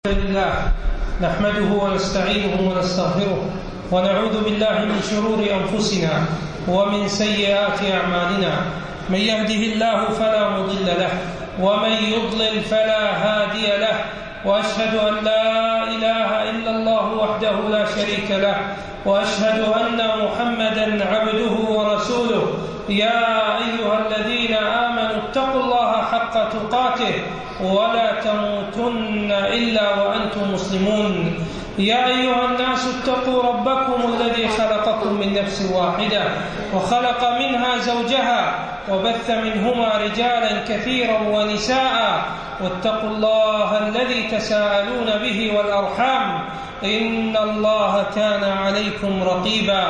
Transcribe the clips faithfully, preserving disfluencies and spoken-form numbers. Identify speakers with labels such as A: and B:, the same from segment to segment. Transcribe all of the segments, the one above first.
A: لله نحمده ونستعينه ونستغفره ونعوذ بالله من شرور أنفسنا ومن سيئات أعمالنا. من يهده الله فلا مضل له ومن يضلل فلا هادي له، وأشهد أن لا إله إلا الله وحده لا شريك له، وأشهد أن محمدا عبده ورسوله. يا أيها الذين آمنوا اتقوا الله حق تقاته ولا تموتن إلا وأنتم مسلمون. يا أيها الناس اتقوا ربكم الذي خلقكم من نفس واحدة وخلق منها زوجها وبث منهما رجالا كثيرا ونساء، واتقوا الله الذي تساءلون به والأرحام إن الله كان عليكم رقيبا.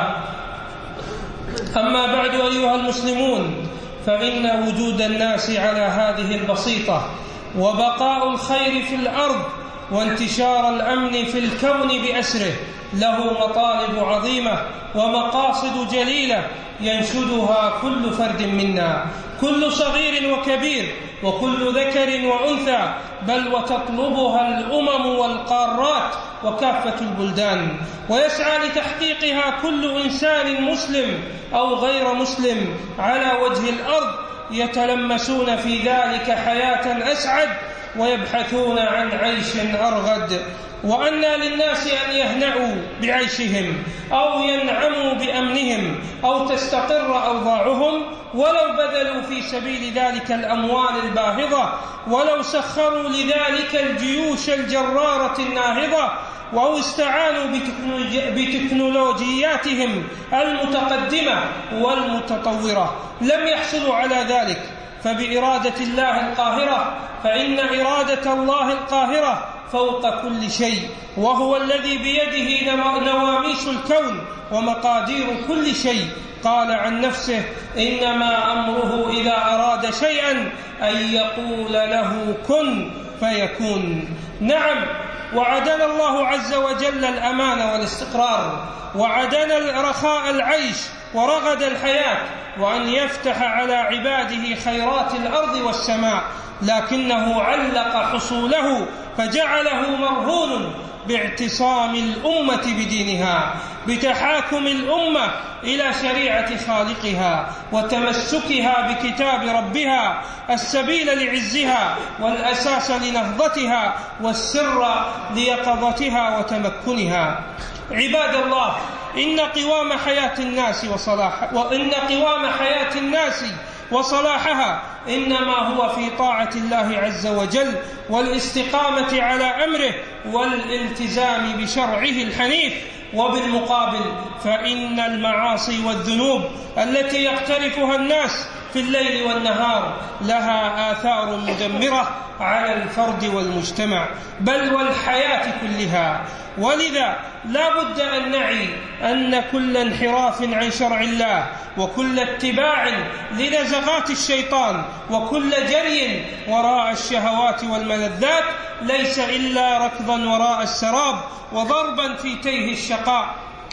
A: أما بعد أيها المسلمون، فإن وجود الناس على هذه البسيطة وبقاء الخير في الأرض وانتشار الأمن في الكون بأسره له مطالب عظيمة ومقاصد جليلة ينشدها كل فرد منا، كل صغير وكبير وكل ذكر وأنثى، بل وتطلبها الأمم والقارات وكافة البلدان، ويسعى لتحقيقها كل إنسان مسلم أو غير مسلم على وجه الأرض، يتلمسون في ذلك حياة أسعد ويبحثون عن عيش أرغد. وأنى للناس أن يهنأوا بعيشهم أو ينعموا بأمنهم أو تستقر أوضاعهم، ولو بذلوا في سبيل ذلك الأموال الباهظة، ولو سخروا لذلك الجيوش الجرارة الناهضة، أو استعانوا بتكنولوجياتهم المتقدمة والمتطورة، لم يحصلوا على ذلك. فبإرادة الله القاهرة، فإن إرادة الله القاهرة فوق كل شيء، وهو الذي بيده نواميس الكون ومقادير كل شيء. قال عن نفسه: إنما أمره إذا أراد شيئا أن يقول له كن فيكون. نعم، وعدنا الله عز وجل الأمان والاستقرار، وعدنا رخاء العيش ورغد الحياة، وأن يفتح على عباده خيرات الأرض والسماء، لكنه علق حصوله فجعله مرهون باعتصام الأمة بدينها، بتحاكم الأمة إلى شريعة خالقها وتمسكها بكتاب ربها، السبيل لعزها والأساس لنهضتها والسر ليقظتها وتمكنها. عباد الله، إن قوام حياة الناس وصلاح وإن قوام حياة الناس وصلاحها إنما هو في طاعة الله عز وجل والاستقامة على أمره والالتزام بشرعه الحنيف. وبالمقابل فإن المعاصي والذنوب التي يقترفها الناس في الليل والنهار لها آثار مدمرة على الفرد والمجتمع، بل والحياة كلها. ولذا لا بد أن نعي أن كل انحراف عن شرع الله وكل اتباع لنزغات الشيطان وكل جري وراء الشهوات والملذات ليس إلا ركضا وراء السراب وضربا في تيه الشقاء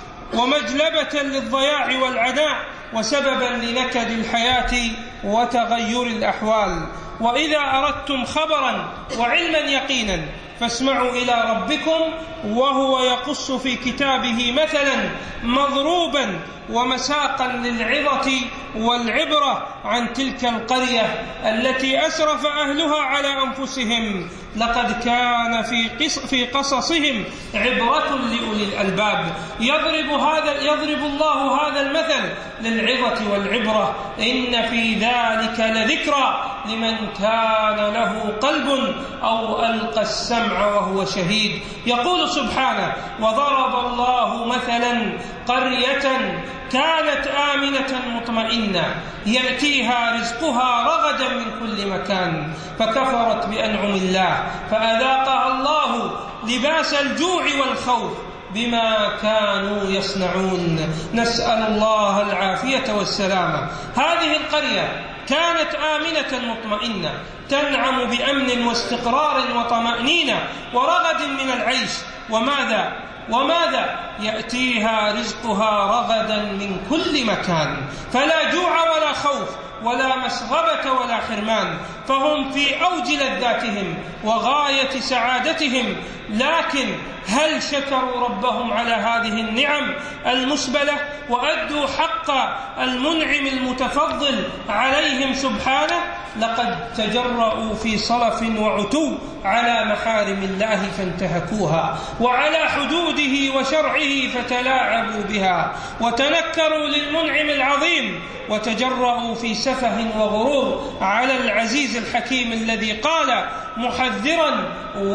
A: ومجلبة للضياع والعناء وسببا لنكد الحياة وتغير الأحوال. وإذا أردتم خبرا وعلما يقينا فاسمعوا إلى ربكم وهو يقص في كتابه مثلا مضروبا ومساقا للعظة والعبرة عن تلك القرية التي أسرف أهلها على أنفسهم، لقد كان في, قص في قصصهم عبرة لأولي الألباب. يضرب, هذا يضرب الله هذا المثل للعظة والعبرة، إن في ذلك لذكرى لمن كان له قلب أو ألقى السمع وهو شهيد. يقول سبحانه: وضرب الله مثلا قرية كانت آمنة مطمئنة يأتيها رزقها رغدا من كل مكان فكفرت بأنعم الله فأذاقها الله لباس الجوع والخوف بما كانوا يصنعون. نسأل الله العافية والسلامة. هذه القرية كانت آمنة مطمئنة تنعم بأمن واستقرار وطمأنينة ورغد من العيش، وماذا وماذا يأتيها رزقها رغدا من كل مكان، فلا جوع ولا خوف ولا مسغبة ولا حرمان، فهم في أوج لذاتهم وغاية سعادتهم. لكن هل شكروا ربهم على هذه النعم المسبلة وأدوا حق المنعم المتفضل عليهم سبحانه؟ لقد تجرؤوا في صلف وعتو على محارم الله فانتهكوها، وعلى حدوده وشرعه فتلاعبوا بها، وتنكروا للمنعم العظيم، وتجرؤوا في سفه وغرور على العزيز الحكيم الذي قال محذرا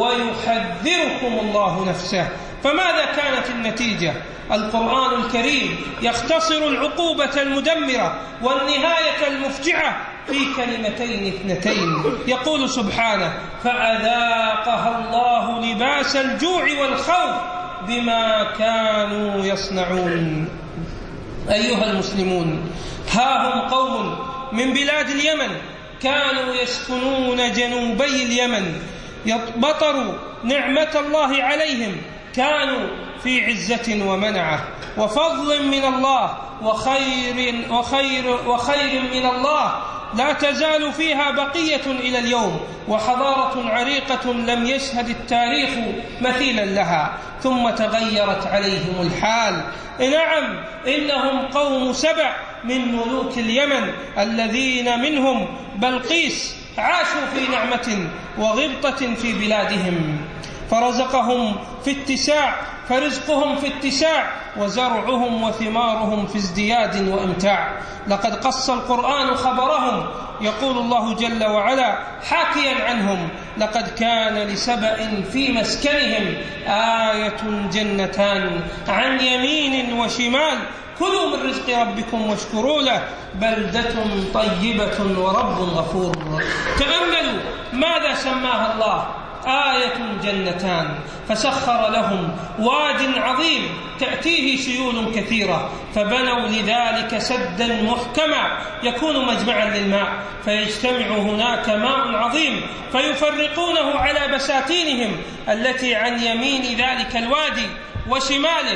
A: ويحذركم الله نفسه. فماذا كانت النتيجة؟ القرآن الكريم يختصر العقوبة المدمرة والنهاية المفجعة في كلمتين اثنتين. يقول سبحانه: فأذاقها الله لباس الجوع والخوف بما كانوا يصنعون. أيها المسلمون، ها هم قوم من بلاد اليمن كانوا يسكنون جنوبي اليمن، بطروا نعمة الله عليهم، كانوا في عزة ومنعة وفضل من الله وخير, وخير, وخير من الله لا تزال فيها بقية إلى اليوم، وحضارة عريقة لم يشهد التاريخ مثيلا لها، ثم تغيرت عليهم الحال. نعم، إنهم قوم سبع من ملوك اليمن الذين منهم بلقيس عاشوا في نعمة وغبطة في بلادهم، فرزقهم في اتساع فرزقهم في اتساع وزرعهم وثمارهم في ازدياد وامتاع. لقد قص القرآن خبرهم، يقول الله جل وعلا حاكيا عنهم: لقد كان لسبأ في مسكنهم آية جنتان عن يمين وشمال كلوا من رزق ربكم واشكروا له بلدة طيبة ورب غفور. تأملوا ماذا سماها الله: آية جنتان، فسخر لهم واد عظيم تأتيه سيول كثيرة، فبنوا لذلك سدا محكما يكون مجمعا للماء، فيجتمع هناك ماء عظيم فيفرقونه على بساتينهم التي عن يمين ذلك الوادي وشماله،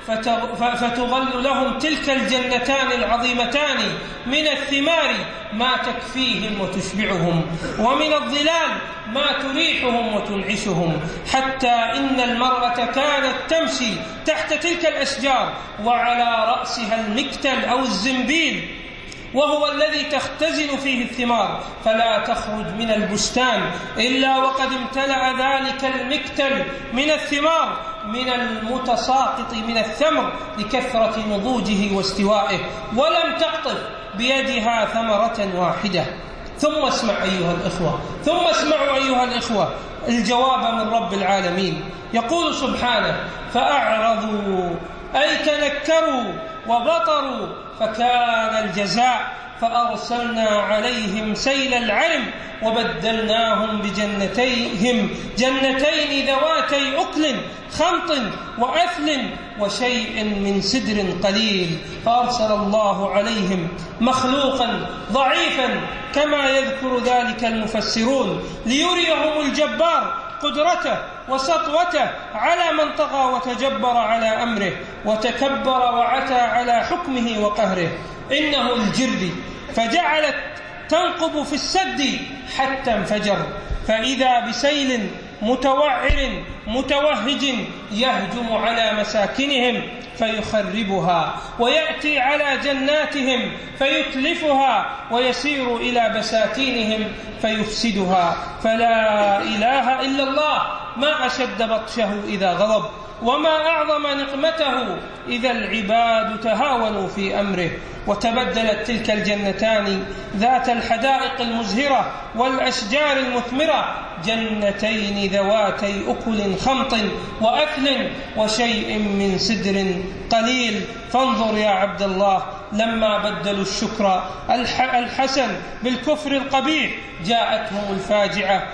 A: فتغل لهم تلك الجنتان العظيمتان من الثمار ما تكفيهم وتشبعهم، ومن الظلال ما تريحهم وتنعشهم، حتى إن المرأة كانت تمشي تحت تلك الأشجار وعلى رأسها المكتل أو الزنبيل، وهو الذي تختزن فيه الثمار، فلا تخرج من البستان إلا وقد امتلأ ذلك المكتل من الثمار من المتساقط من الثمر لكثرة نضوجه واستوائه، ولم تقطف بيدها ثمرة واحدة. ثم اسمع أيها الإخوة ثم اسمعوا أيها الإخوة الجواب من رب العالمين، يقول سبحانه: فأعرضوا أي تنكروا وبطروا، فكان الجزاء فأرسلنا عليهم سيل العرم وبدلناهم بجنتيهم جنتين ذواتي أكل خمط وأثل وشيء من سدر قليل، فأرسل الله عليهم مخلوقا ضعيفا كما يذكر ذلك المفسرون ليريهم الجبار قدرته وسطوته على من طغى وتجبر على أمره وتكبر وعتى على حكمه وقهره. إنه الجرد فجعلت تنقب في السد حتى انفجر، فإذا بسيل متوعر متوهج يهجم على مساكنهم فيخربها، ويأتي على جناتهم فيتلفها، ويسير إلى بساتينهم فيفسدها. فلا إله إلا الله، ما أشد بطشه إذا غضب، وما أعظم نقمته إذا العباد تهاونوا في أمره. وتبدلت تلك الجنتان ذات الحدائق المزهرة والأشجار المثمرة جنتين ذواتي أكل خمط وأكل وشيء من سدر قليل. فانظر يا عبد الله، لما بدلوا الشكر الحسن بالكفر القبيح جاءتهم الفاجعة: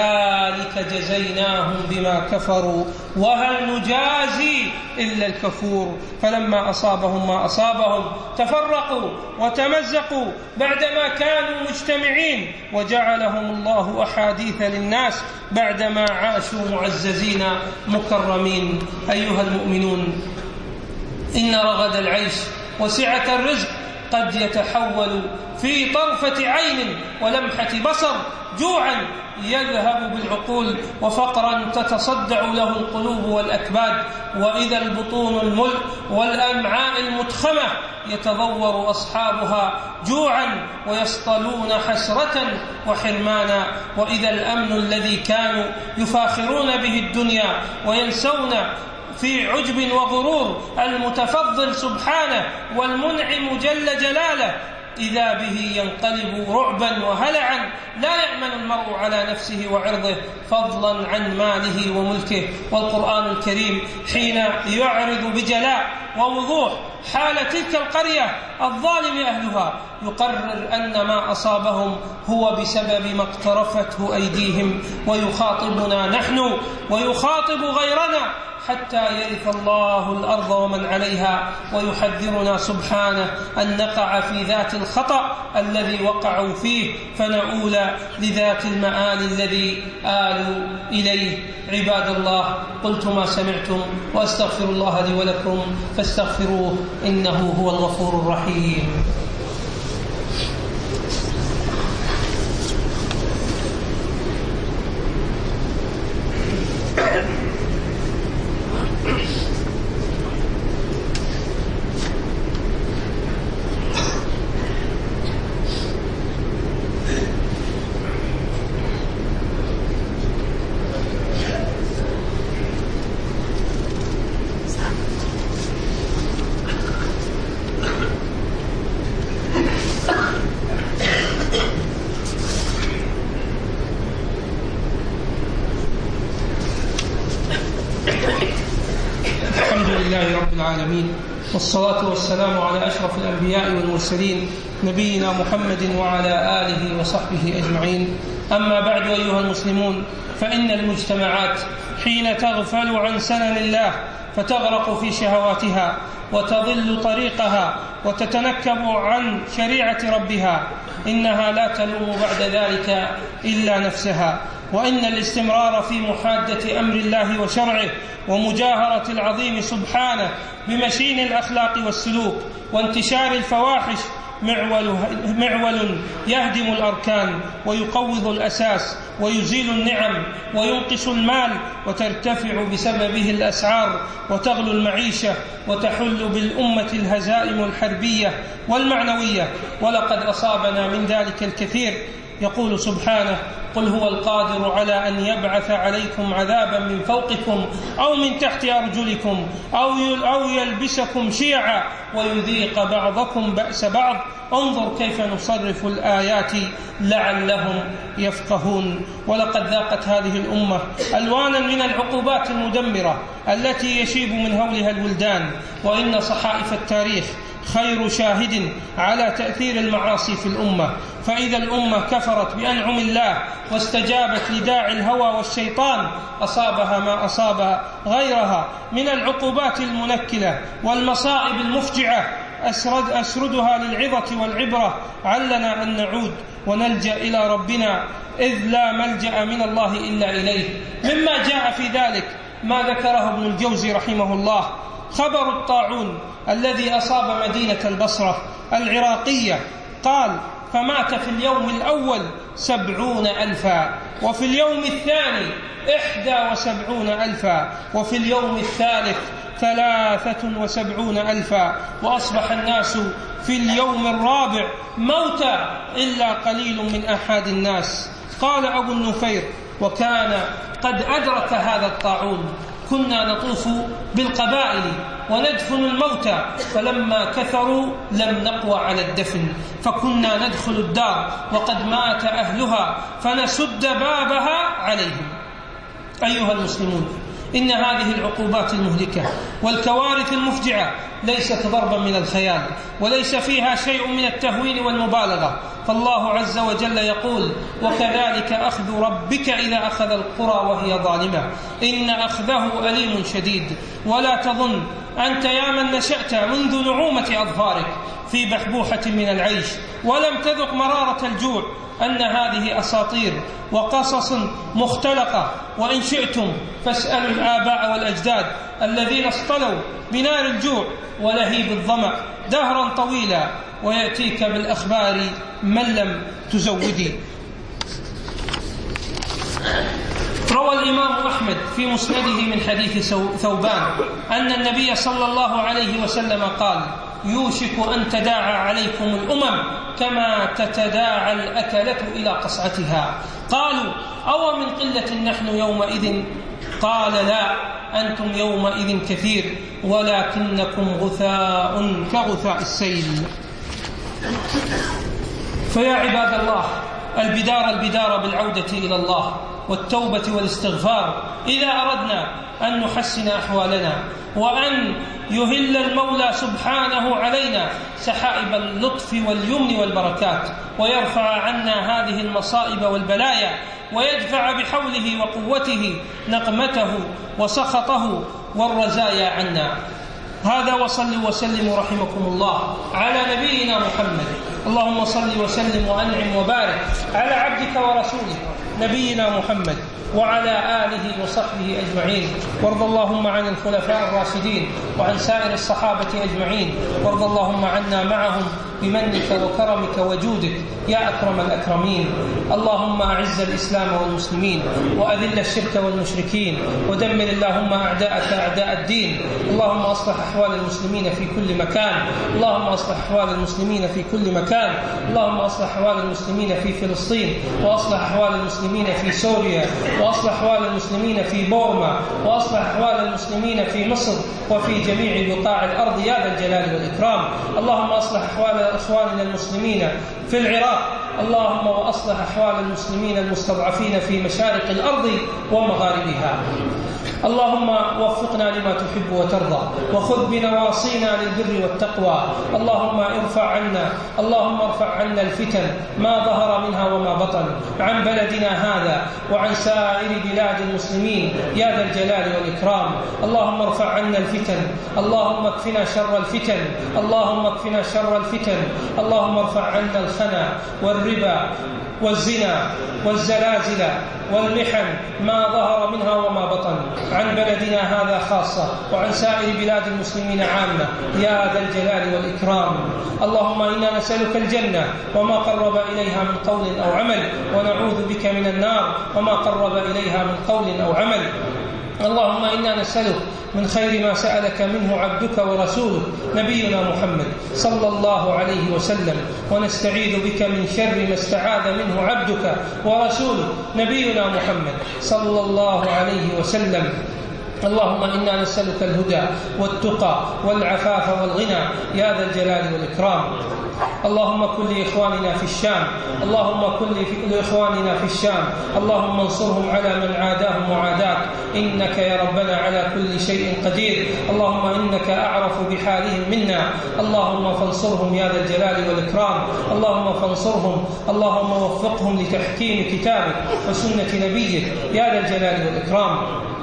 A: ذلك جزيناهم بما كفروا وهل نجازي إلا الكفور. فلما أصابهم ما أصابهم تفرقوا وتمزقوا بعدما كانوا مجتمعين، وجعلهم الله أحاديث للناس بعدما عاشوا معززين مكرمين. أيها المؤمنون، إن رغد العيش وسعة الرزق قد يتحول في طرفة عين ولمحة بصر جوعا يذهب بالعقول، وفقرا تتصدع له القلوب والأكباد، وإذا البطون الملء والأمعاء المتخمة يتضور أصحابها جوعا ويصطلون حسرة وحرمانا، وإذا الأمن الذي كانوا يفاخرون به الدنيا وينسون في عجب وغرور المتفضل سبحانه والمنعم جل جلاله إذا به ينقلب رعبا وهلعا، لا يأمن المرء على نفسه وعرضه فضلا عن ماله وملكه. والقرآن الكريم حين يعرض بجلاء ووضوح حال تلك القرية الظالم أهلها يقرر أن ما أصابهم هو بسبب ما اقترفته أيديهم، ويخاطبنا نحن ويخاطب غيرنا حتى يرث الله الأرض ومن عليها، ويحذرنا سبحانه أن نقع في ذات الخطأ الذي وقعوا فيه فنؤول لذات المآل الذي آلوا إليه. عباد الله، قلت ما سمعتم وأستغفر الله لي ولكم فاستغفروه إنه هو الغفور الرحيم. العالمين، والصلاة والسلام على أشرف الأنبياء والمرسلين نبينا محمد وعلى آله وصحبه أجمعين. أما بعد، أيها المسلمون، فإن المجتمعات حين تغفل عن سنن الله فتغرق في شهواتها وتضل طريقها وتتنكب عن شريعة ربها، إنها لا تلوم بعد ذلك إلا نفسها، وإن الاستمرار في محادة أمر الله وشرعه ومجاهرة العظيم سبحانه بمشين الأخلاق والسلوك وانتشار الفواحش معول, معول يهدم الأركان ويقوض الأساس ويزيل النعم وينقص المال، وترتفع بسببه الأسعار وتغلو المعيشة وتحل بالأمة الهزائم الحربية والمعنوية، ولقد أصابنا من ذلك الكثير. يقول سبحانه: قل هو القادر على أن يبعث عليكم عذابا من فوقكم أو من تحت أرجلكم أو يلبسكم شيعا ويذيق بعضكم بأس بعض، انظر كيف نصرف الآيات لعلهم يفقهون. ولقد ذاقت هذه الأمة ألوانا من العقوبات المدمرة التي يشيب من هولها الولدان، وإن صحائف التاريخ خير شاهد على تأثير المعاصي في الأمة. فإذا الأمة كفرت بأنعم الله واستجابت لداعي الهوى والشيطان أصابها ما أصاب غيرها من العقوبات المنكلة والمصائب المفجعة، أسرد أسردها للعظة والعبرة، علنا أن نعود ونلجأ إلى ربنا، إذ لا ملجأ من الله إلا إليه. مما جاء في ذلك ما ذكره ابن الجوزي رحمه الله، خبر الطاعون الذي أصاب مدينة البصرة العراقية. قال: فمات في اليوم الأول سبعون ألفا، وفي اليوم الثاني إحدى وسبعون ألفا، وفي اليوم الثالث ثلاثة وسبعون ألفا، وأصبح الناس في اليوم الرابع موتى إلا قليل من أحد الناس. قال أبو النفير: وكان قد أدرك هذا الطاعون، كنا نطوف بالقبائل وندفن الموتى، فلما كثروا لم نقوى على الدفن، فكنا ندخل الدار وقد مات أهلها فنسد بابها عليهم. أيها المسلمون، إن هذه العقوبات المهلكة والكوارث المفجعة ليست ضربا من الخيال، وليس فيها شيء من التهوين والمبالغة، فالله عز وجل يقول: وكذلك أخذ ربك إذا أخذ القرى وهي ظالمة إن أخذه أليم شديد. ولا تظن أنت يا من نشأت منذ نعومة أظفارك في بحبوحة من العيش ولم تذق مرارة الجوع أن هذه أساطير وقصص مختلقة، وإن شئتم فاسألوا الآباء والأجداد الذين اصطلوا بنار الجوع ولهيب الظمأ دهرا طويلا، ويأتيك بالأخبار من لم تزودي. روى الإمام أحمد في مسنده من حديث ثوبان أن النبي صلى الله عليه وسلم قال: يوشك أن تداعى عليكم الأمم كما تتداعى الأكلة إلى قصعتها. قالوا: أو من قلة نحن يومئذ؟ قال: لا، أنتم يومئذ كثير ولكنكم غثاء كغثاء السيل. فيا عباد الله، البدار البدار بالعودة إلى الله والتوبة والاستغفار إذا أردنا أن نحسن أحوالنا وأن يهل المولى سبحانه علينا سحائب اللطف واليمن والبركات، ويرفع عنا هذه المصائب والبلايا، ويدفع بحوله وقوته نقمته وسخطه والرزايا عنا. هذا وصلوا وسلموا رحمكم الله على نبينا محمد. اللهم صل وسلم وأنعم وبارك على عبدك ورسولك نبينا محمد وعلى آله وصحبه أجمعين. وارض اللهم عن الخلفاء الراشدين وعن سائر الصحابة أجمعين، وارض اللهم عنا معهم بمنك وكرمك وجودك يا أكرم الأكرمين. اللهم أعز الإسلام والمسلمين وأذل الشرك والمشركين، ودمر اللهم أعداءك أعداء الدين. اللهم أصلح أحوال المسلمين في كل مكان، اللهم أصلح أحوال المسلمين في كل مكان، اللهم أصلح أحوال المسلمين في فلسطين، وأصلح أحوال المسلمين في سوريا، وأصلح أحوال المسلمين في بورما، وأصلح أحوال المسلمين في مصر وفي جميع بقاع الأرض يا ذا الجلال والإكرام. اللهم أصلح أحوال إخواننا المسلمين في العراق، اللهم وأصلح أحوال المسلمين المستضعفين في مشارق الأرض ومغاربها. اللهم وفقنا لما تحب وترضى، وخذ بنواصينا للبر والتقوى. اللهم ارفع عنا اللهم ارفع عنا الفتن ما ظهر منها وما بطن عن بلدنا هذا وعن سائر بلاد المسلمين يا ذا الجلال والإكرام. اللهم ارفع عنا الفتن، اللهم اكفنا شر الفتن، اللهم اكفنا شر الفتن. اللهم ارفع عنا الخنا والربا والزنا والزلازل والمحن ما ظهر منها وما بطن عن بلدنا هذا خاصة وعن سائر بلاد المسلمين عامة يا ذا الجلال والإكرام. اللهم إنا نسألك الجنة وما قرب إليها من قول أو عمل، ونعوذ بك من النار وما قرب إليها من قول أو عمل. اللهم إنا نسألك من خير ما سألك منه عبدك ورسولك نبينا محمد صلى الله عليه وسلم، ونستعيذ بك من شر ما استعاذ منه عبدك ورسولك نبينا محمد صلى الله عليه وسلم. اللهم إنا نسألك الهدى والتقى والعفاف والغنى يا ذا الجلال والإكرام. اللهم كن لإخواننا في الشام اللهم كن لإخواننا في الشام اللهم انصرهم على من عاداهم وعاداك، إنك يا ربنا على كل شيء قدير. اللهم إنك أعرف بحالهم منا، اللهم فانصرهم يا ذا الجلال والإكرام. اللهم فانصرهم، اللهم وفقهم لتحكيم كتابك وسنة نبيك يا ذا الجلال والإكرام.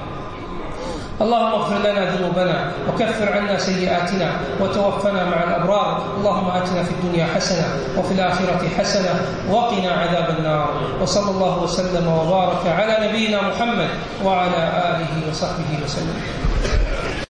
A: اللهم اغفر لنا ذنوبنا وكفر عنا سيئاتنا وتوفنا مع الأبرار. اللهم آتنا في الدنيا حسنة وفي الآخرة حسنة وقنا عذاب النار. وصلى الله وسلم وبارك على نبينا محمد وعلى آله وصحبه وسلم.